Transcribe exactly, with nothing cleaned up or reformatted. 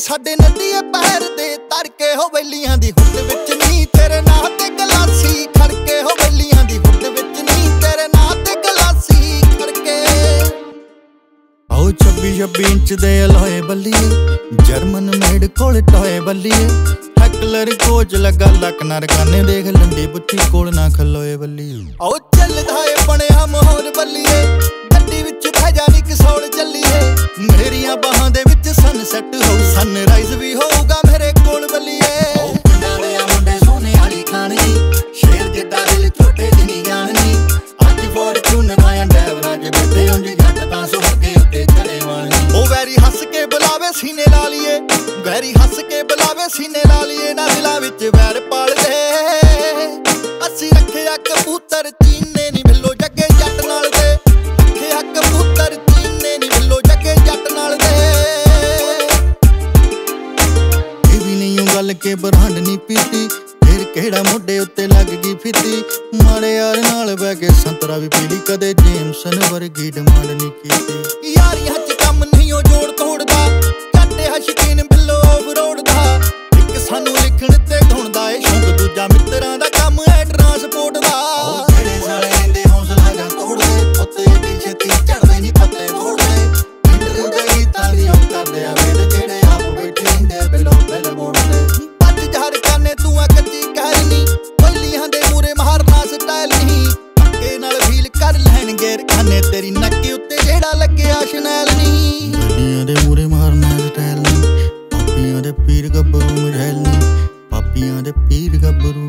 ਸਾਡੇ ਨੱਡੀਏ ਪੈਰ ਦੇ ਤੜਕੇ ਹੋ ਵੈਲੀਆਂ ਦੀ ਹੁੱਡ ਵਿੱਚ ਨਹੀਂ ਤੇਰੇ ਨਾਂ ਤੇ ਗਲਾਸੀ ਖੜਕੇ ਹੋ ਵੈਲੀਆਂ ਦੀ ਹੁੱਡ ਵਿੱਚ ਨਹੀਂ ਤੇਰੇ ਨਾਂ ਤੇ ਗਲਾਸੀ ਖੜਕੇ ਆਓ ਛੱਬੀ ਛੱਬੀ ਇੰਚ ਦੇ ਅਲੋਏ ਬੱਲੀਏ ਜਰਮਨ ਮੇਡ ਕੋਲ ਟੋਏ ਬੱਲੀਏ ਹੈਕਲਰ ਕੋਚ ਲੱਗਾ ਲੱਕ ਨਾ ਰਕਾਨੇ ਦੇਖ ਲੰਡੀ ਬੁੱਤੀ ਕੋਲ ਨਾ ਖਲੋਏ ਬੱਲੀਏ ਆਓ ਚੱਲਦਾ ਏ ਬਣਿਆ ਮਾਹੌਲ ਬੱਲੀਏ ਗੱਡੀ ਵਿੱਚ ਬਹਿ ਜਾ ਨੀ ਕਸੌਲ ਚੱਲੀਏ ਮੇਰੀਆਂ ਬਾਹਾਂ ਦੇ ਵਿੱਚ ਸਨਸੈਟ ਹੋ ਸਨਰਾਈਜ਼ ਵੀ ਹੋਊਗਾ ਮੇਰੇ ਕੋਲ ਬੱਲੀਏ ਪਿੰਡਾਂ ਦੇ ਆ ਮੁੰਡੇ ਸੋਨੇ ਵਾਲੀ ਖਾਣੀ ਸ਼ੇਰ ਜਿੱਡਾ ਦਿਲ ਛੋਟੇ ਦੀ ਨੀ ਜਾਣਨੀ ਅੱਜ ਫੋਰਚੂਨ ਮਾਇਆ ਡਰਾਈਵਰਾਂ ਦੇ ਬੈਠੇ ਉਂਝ ਜੱਟ ਤਾਂ ਸੁਣ ਕੇ ਉੱਤੇ ਚੜੇ ਵਾਲੀ ਉਹ ਵੈਰੀ ਹੱਸ ਕੇ ਬੁਲਾਵੇ ਸੀਨੇ ਲਾ ਲਈਏ ਵੈਰੀ ਹੱਸ ਕੇ ਬੁਲਾਵੇ ਸੀਨੇ ਲਾ ਲਈਏ ਨਾ ਦਿਲਾਂ ਵਿੱਚ ਵੈਰ ਪਾਲਦੇ ਅਸੀਂ ਰੱਖਿਆ ਕਬੂਤਰ ਚੀਨੇ ਨੀ ਮਿਲੋ ਜੱਗੇ ਜੱਟ ਨਾਲ ਦੇ ਰੱਖਿਆ ਕਬੂਤਰ ਚੀਨੇ ਨੀ ਮਿਲੋ ਜੱਗੇ ਜੱਟ ਨਾਲ ਦੇ ਇਹ ਵੀ ਨਹੀਂ ਉਹ ਗੱਲ ਕੇ ਬਰਹੰਡ ਨੀ ਪੀਤੀ ਫਿਰ ਕਿਹੜਾ ਮੋਢੇ ਉੱਤੇ ਲੱਗ ਗਈ ਫਿੱਤੀ ਮਾੜੇ ਯਾਰ ਨਾਲ ਬਹਿ ਕੇ ਸੰਤਰਾ ਵੀ ਪੀਲੀ ਕਦੇ ਜੇਮਸਨ ਵਰਗੀ ਡਿਮਾਂਡ ਨੀ ਕੀਤੀ ਯਾਰੀਆਂ ਚ ਕੰਮ ਨਹੀਂ ਉਹ ਜੋੜ ਤੋੜਦਾ ਝੱਟੇ ਸ਼ਕੀਨ ਬਿੱਲੋ ਓਵਰੋਡ ਦਾ ਇੱਕ ਸਾਨੂੰ ਲਿਖਣ ਤੇ ਢੁੰਦਾ ਏ ਸ਼ੌਂਕ ਦੂਜਾ ਮਿੱਤਰਾਂ ਦਾ ਕੰਮ ਹੈ ਟਰਾਂਸਪੋਰਟ ਦਾ ਜਿਹੜੇ ਸਾਲੇ ਰਹਿੰਦੇ ਹੌਸਲਾ ਜਾਂ ਤੋੜਦੇ ਉੱਤੇ ਏਡੀ ਛੇਤੀ ਝੜਦੇ ਨੀ ਪੱਤੇ ਮੋੜਦੇ ਇੰਟਰਵਿਊ ਦੇ ਗੀਤਾਂ ਦੀ ਉਹ ਕਰਦੇ ਆ ਵੇਦ ਜਿਹੜੇ ਆਪ ਬੈਠੇ ਹੁੰਦੇ ਬਿੱਲੋ ਬਿੱਲ ਮੋੜਦੇ ਪੱਜ ਜਹਰ ਕਾਨੇ ਤੂੰ ਆ ਕੱਚੀ ਕਹਿ ਨੀ ਬੱਲੀਆਂ ਦੇ ਮੂਰੇ ਮਾਰਨਾ ਸਟਾਈਲ ਨਹੀਂ ਧੱਕੇ ਨਾਲ ਫੀਲ ਕਰ ਲੈਣਗੇ ਰਖਾਨੇ ਤੇਰੀ ਨੱਕ ਉੱਤੇ ਜਿਹੜਾ ਲੱਗਿਆ ਸ਼ਨੈਲ ਨਹੀਂ ਬੱਲੀਆਂ ਦੇ ਮੂਰੇ ਮਾਰਨਾ ਸਟਾਈਲ ਨਹੀਂ ਪਾਪੀਆਂ ਦੇ ਪੀਰ ਗੱਭਰੂ ਮਝੈਲ ਨਹੀਂ ਪਾਪੀਆਂ ਦੇ ਪੀਰ ਗੱਭਰੂ